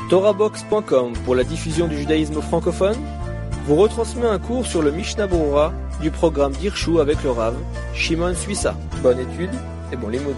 TorahBox.com pour la diffusion du judaïsme francophone vous retransmet un cours sur le Mishnah Berurah du programme d'Irshu avec le Rav Shimon Suissa. Bonne étude et bon limoud.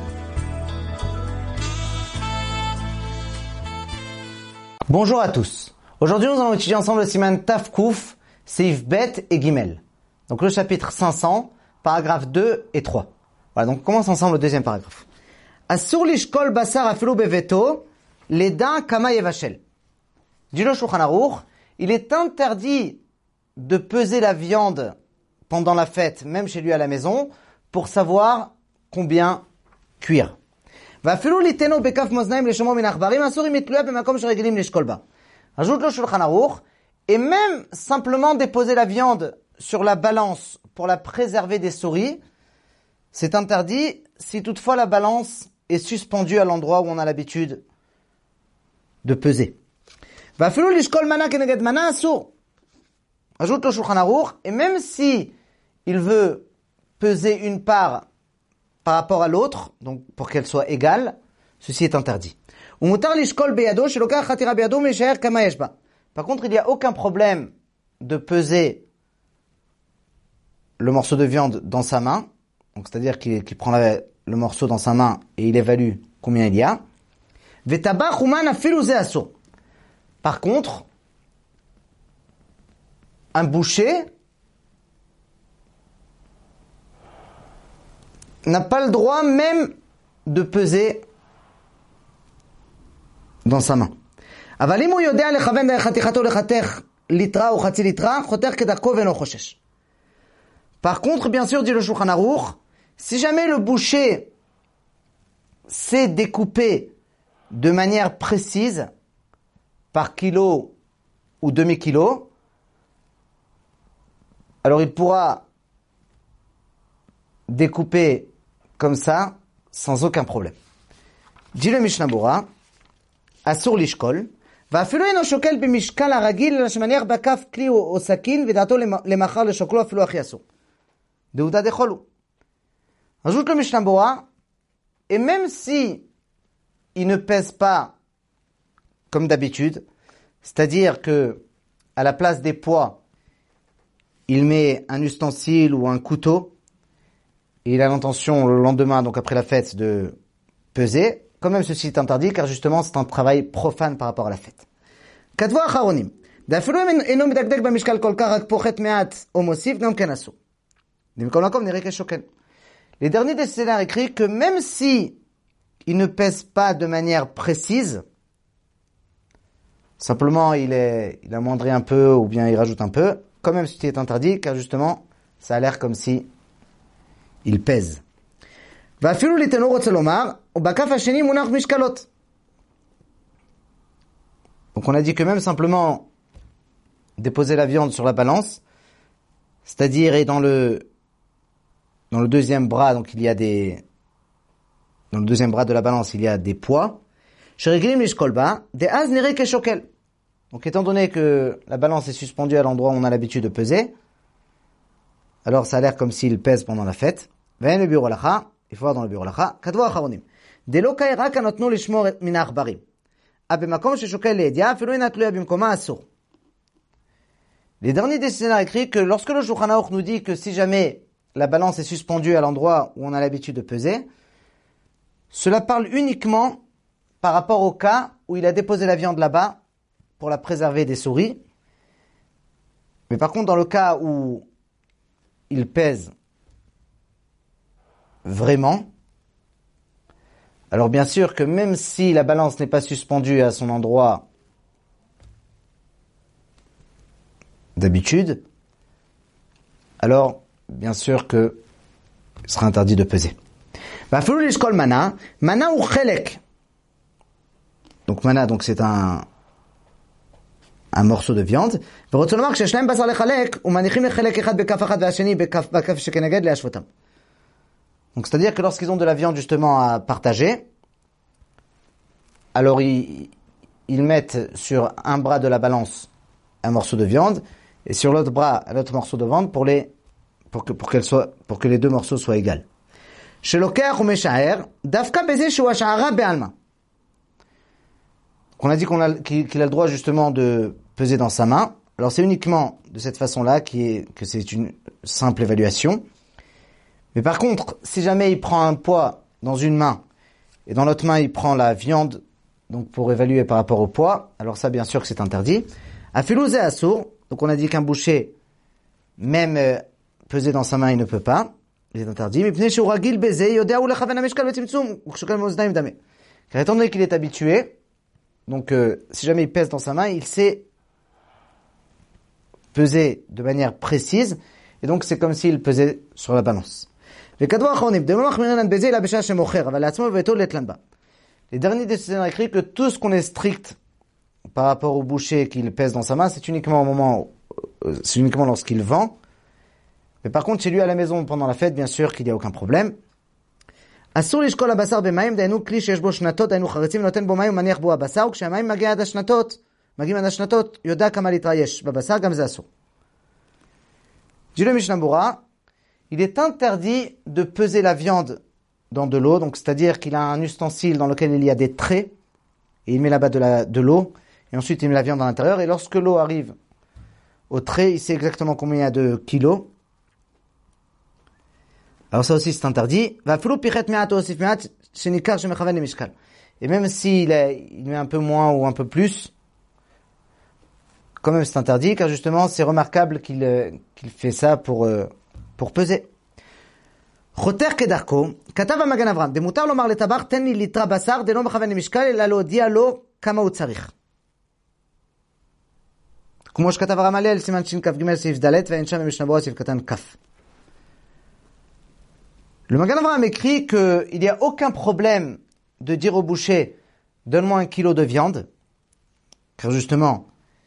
Bonjour à tous. Aujourd'hui, nous allons étudier ensemble le Siman Taf Kouf, Seif Bet et Gimel. Donc le chapitre 500, paragraphes 2 et 3. Voilà, donc on commence ensemble le deuxième paragraphe. Asur lishkol basar afilu beveto, leda kama yevashel. Dit le Shulchan Aruch, il est interdit de peser la viande pendant la fête, même chez lui à la maison, pour savoir combien cuire. Vafilu liteno bekaf moznaim leshomo min achbarim asur im itluya bemakom sheregilim lishkol ba. Ajoute le Shulchan Aruch, et même simplement déposer la viande sur la balance pour la préserver des souris, c'est interdit si toutefois la balance est suspendue à l'endroit où on a l'habitude de peser. Vafilu lishkol mana keneged mana asur. Ajoute le Shulchan Aruch, et même si il veut peser une part par rapport à l'autre, donc pour qu'elle soit égale, ceci est interdit. Umutar lishkol beyado shelokach chatira beyado meishaer kama yeshba. Par contre, il n'y a aucun problème de peser le morceau de viande dans sa main, donc c'est-à-dire qu'il prend le morceau dans sa main et il évalue combien il y a. Vetabach uman afilu ze asur. Par contre, un boucher n'a pas le droit même de peser dans sa main. אבל אם הוא יודע לכוון חתיכתו לחתך ליטרה או חצי ליטרה, חותך כדרכו ואינו חושש. Par contre, bien sûr, dit le Shulchan Aruch, si jamais le boucher sait découper de manière précise, par kilo ou demi-kilo, alors il pourra découper comme ça, sans aucun problème. Dit le Mishnah Berurah, Asur lishkol, ואפילו אינו שוקל במשקל הרגיל, אלא שמניח בכף כלי או סכין, ודעתו למחר לשוקלו אפילו הכי אסור. דעודה דחולו. Ajoute le Mishnah Berurah, et même si il ne pèse pas comme d'habitude, c'est-à-dire que à la place des poids, il met un ustensile ou un couteau, et il a l'intention le lendemain, donc après la fête, de peser, quand même ceci est interdit, car justement c'est un travail profane par rapport à la fête. כתבו האחרונים, דאפילו אינו מדקדק במשקל כל כך, רק פוחת מעט או מוסיף, גם כן אסור. במקום מקום נראה כשוקל. Les derniers décisionnaires écrits que même si il ne pèse pas de manière précise, simplement il amoindrit un peu ou bien il rajoute un peu, quand même ceci est interdit, car justement ça a l'air comme si il pèse. ואפילו ליתנו רוצה לומר, ובכף השני מונח משקלות. Donc on a dit que même simplement déposer la viande sur la balance, c'est-à-dire et dans le deuxième bras, donc dans le deuxième bras de la balance, il y a des poids. שרגילים לשקול בה, דאז נראה כשוקל. Donc étant donné que la balance est suspendue à l'endroit où on a l'habitude de peser, alors ça a l'air comme s'il pèse pendant la fête. ואין בביאור הלכה, il faut voir dans le ביאור הלכה, כתבו האחרונים, דלא קאי רק הנתנו לשמור מן העכברים. במקום ששוקל לידיעה, אפילו אינה תלויה במקומה אסור. Les derniers décisionnaires écrits que lorsque le Shulchan Aruch nous dit que si jamais la balance est suspendue à l'endroit où on a l'habitude de peser, cela parle uniquement par rapport au cas où il a déposé la viande là-bas pour la préserver des souris. Mais par contre, dans le cas où il pèse vraiment, alors bien sûr que même si la balance n'est pas suspendue à son endroit d'habitude, alors bien sûr que il sera interdit de peser. ואפילו לשקול מנה, מנה הוא חלק. Donc mana, donc c'est un morceau de viande. ורוצה לומר, כשיש להם בשר לחלק, ומניחים לחלק אחד בכף אחד והשני בכף שכנגד להשוותם. Donc c'est-à-dire que lorsqu'ils ont de la viande justement à partager, alors ils mettent sur un bras de la balance un morceau de viande et sur l'autre bras un autre morceau de viande pour que les deux morceaux soient égaux. שלוקח ומשער, דווקא בזה שהוא השערה בעלמא. qu'on a dit qu'il a le droit justement de peser dans sa main. Alors c'est uniquement de cette façon-là que c'est une simple évaluation. Mais par contre, si jamais il prend un poids dans une main et dans l'autre main il prend la viande, donc pour évaluer par rapport au poids, alors ça bien sûr que c'est interdit. Afilouze assour, donc on a dit qu'un boucher, même peser dans sa main, il ne peut pas. Il est interdit. Car étant donné qu'il est habitué, donc si jamais il pèse dans sa main, il sait peser de manière précise, et donc c'est comme s'il pesait sur la balance. Les derniers décisionnaires écrits que tout ce qu'on est strict par rapport au boucher qu'il pèse dans sa main, c'est uniquement lorsqu'il vend. Mais par contre, chez lui à la maison pendant la fête, bien sûr qu'il n'y a aucun problème. אסור לשקול הבשר במים, דהיינו כלי שיש בו שנתות, דהיינו חריצים ונותן בו מים ומניח בו הבשר, וכשהמים מגיעים עד השנתות, יודע כמה ליטרה יש בבשר, גם זה אסור. Dit le Mishnah Berurah, il est interdit de peser la viande dans de l'eau, donc c'est-à-dire qu'il a un ustensile dans lequel il y a des traits, et il met là-bas de l'eau, et ensuite il met la viande à l'intérieur, et lorsque l'eau arrive au trait, il sait exactement combien il y a de kilos. Alors ça aussi c'est interdit. Et même s'il met un peu moins ou un peu plus, quand même c'est interdit, car justement c'est remarquable qu'il fait ça pour peser. חותר כדרכו, כתב המגן אברהם, דמותר לומר לטבח, תן לי ליטרה בשר, דלא מכוון למשקל, אלא להודיע לו כמה הוא צריך. כמו שכתב הרמליאל, סימן שכ"ג סעיף ד' ואין שם במשנה ברורה סעיף קטן כ'. Le Magen Avraham écrit qu'il n'y a aucun problème de dire au boucher « Donne-moi 1 kilo de viande », car justement,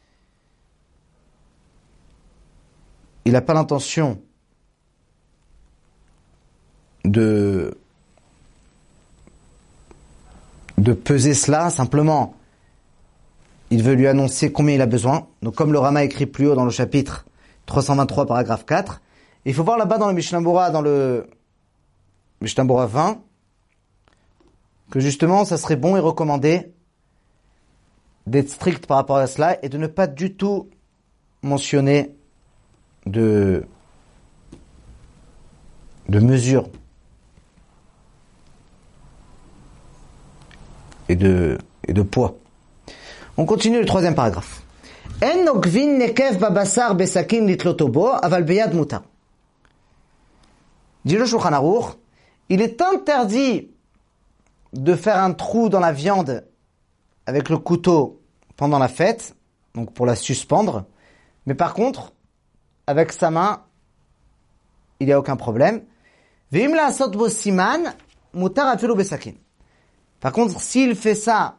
il n'a pas l'intention de peser cela, simplement, il veut lui annoncer combien il a besoin. Donc comme le Rama écrit plus haut dans le chapitre 323, paragraphe 4, il faut voir là-bas dans le Mishnah Berurah, dans le Mishnah Berurah 20, que justement, ça serait bon et recommandé d'être strict par rapport à cela et de ne pas du tout mentionner de mesures et de poids. On continue le 3e paragraphe. En nokvin nekev babasar besakin litloto bo, aval beyad mutar. Dit le Shulchan Aruch, il est interdit de faire un trou dans la viande avec le couteau pendant la fête, donc pour la suspendre, mais par contre, avec sa main, il n'y a aucun problème. Ve'im la'asot bo siman, mutar afilu besakin. Par contre, s'il fait ça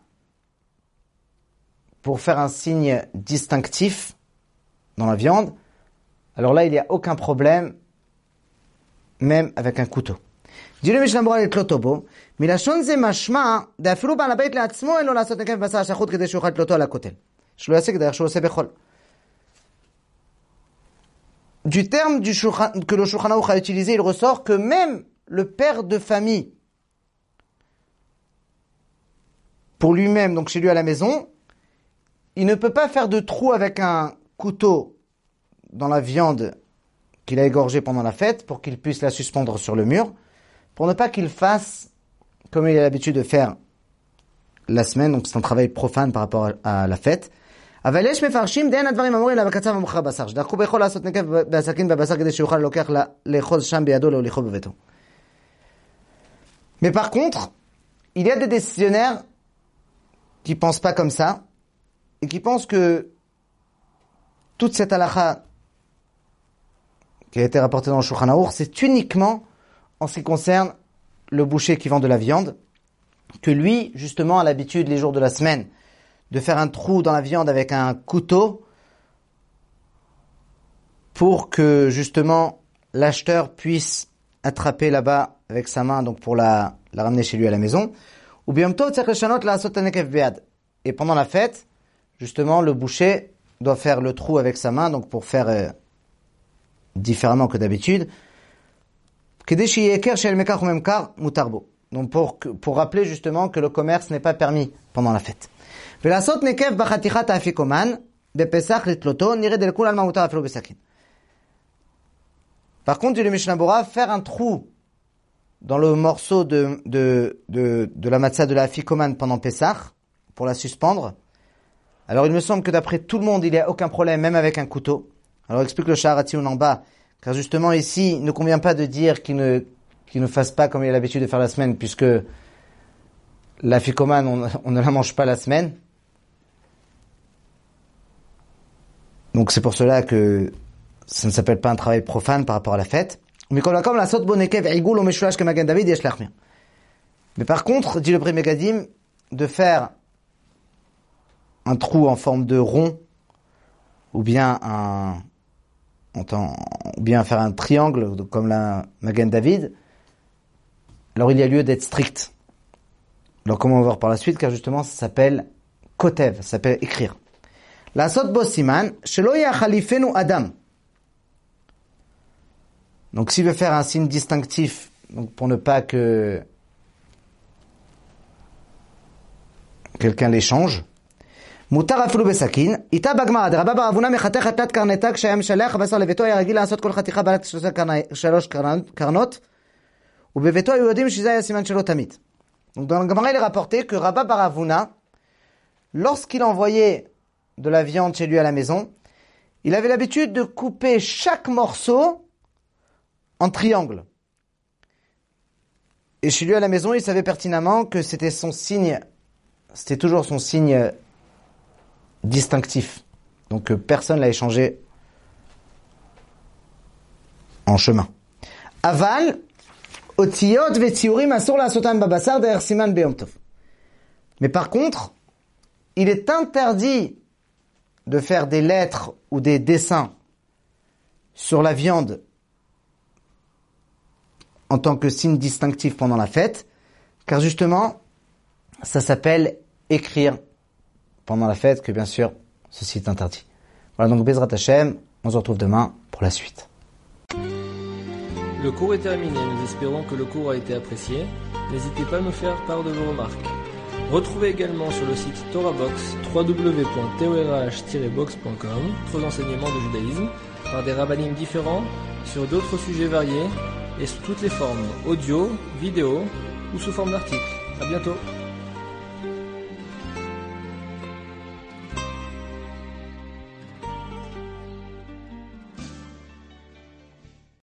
pour faire un signe distinctif dans la viande, alors là, il n'y a aucun problème, même avec un couteau. Dit le Mishnah Berurah לתלותו בו, מלשון זה משמע, דאפילו בעל הבית לעצמו אין לו לעשות נקב בשר שחוט כדי שיוכל לתלותו על הכותל. שלא יעשה כדרך שהוא עושה בחול. Du terme que le Shulchan Aruch a utilisé, il ressort que même le père de famille, pour lui-même, donc chez lui à la maison, il ne peut pas faire de trou avec un couteau dans la viande qu'il a égorgée pendant la fête pour qu'il puisse la suspendre sur le mur, pour ne pas qu'il fasse comme il a l'habitude de faire la semaine, donc c'est un travail profane par rapport à la fête. אבל יש מפרשים דין הדברים אמורים לה בקצב המוכר בשר, שדרכו ביכול לעשות נקב בסכין בבשר כדי שיוכל לוקח לאחוז שם בידו להוליכו בביתו. Mais par contre, il y a des décisionnaires qui pensent pas comme ça et qui pensent que toute cette halakha qui a été rapportée dans le Shulchan Aruch, c'est uniquement en ce qui concerne le boucher qui vend de la viande, que lui, justement, a l'habitude les jours de la semaine de faire un trou dans la viande avec un couteau pour que, justement, l'acheteur puisse attraper là-bas avec sa main, donc pour la ramener chez lui à la maison. Ou bien, et pendant la fête, justement, le boucher doit faire le trou avec sa main, donc pour faire différemment que d'habitude. Donc pour rappeler justement que le commerce n'est pas permis pendant la fête. ולעשות נקב בחתיכת האפיקומן, בפסח לתלותו, נראה דלכול על מה מותר אפילו בסכין. Par contre, dit le Mishnah Bora, faire un trou dans le morceau de la matzah de la afikoman pendant Pessah, pour la suspendre. Alors il me semble que d'après tout le monde, il n'y a aucun problème, même avec un couteau. Alors explique le Shaharatioun en bas, car justement ici, il ne convient pas de dire qu'il ne fasse pas comme il a l'habitude de faire la semaine, puisque la afikoman, on ne la mange pas la semaine. Donc c'est pour cela que ça ne s'appelle pas un travail profane par rapport à la fête. Mais par contre, dit le Pri Megadim, de faire un trou en forme de rond, ou bien faire un triangle, comme la Magen David, alors il y a lieu d'être strict. Alors comment on va voir par la suite, car justement ça s'appelle kotev, ça s'appelle écrire. La sot bo siman, shelo yachalifenu adam. Donc s'il veut faire un signe distinctif, donc pour ne pas que quelqu'un l'échange, mutar afilu besakin, ita bagmara de Rabba bar Avuna mechatech atlat karneta kshayam shalech basar leveto היה רגיל לעשות כל חתיכה בעלת שלוש קרנות, ובביתו היו יודעים שזה היה סימן שלו תמיד. Donc dans le Gemara il est rapporté que Rabba bar Avuna, lorsqu'il envoyait de la viande chez lui à la maison, il avait l'habitude de couper chaque morceau en triangle. Et chez lui à la maison, il savait pertinemment que c'était son signe, c'était toujours son signe distinctif. Donc personne l'a échangé en chemin. Aval, otiyot ve'tziurim asur la'asotam babasar de'er siman be'yom tov. Mais par contre, il est interdit de faire des lettres ou des dessins sur la viande en tant que signe distinctif pendant la fête, car justement, ça s'appelle écrire pendant la fête, que bien sûr, ceci est interdit. Voilà donc Bezrat Hashem, on se retrouve demain pour la suite. Le cours est terminé, nous espérons que le cours a été apprécié. N'hésitez pas à nous faire part de vos remarques. Retrouvez également sur le site TorahBox, www.torah-box.com, d'autres enseignements de judaïsme, par des rabbanim différents, sur d'autres sujets variés, et sous toutes les formes, audio, vidéo ou sous forme d'articles. À bientôt.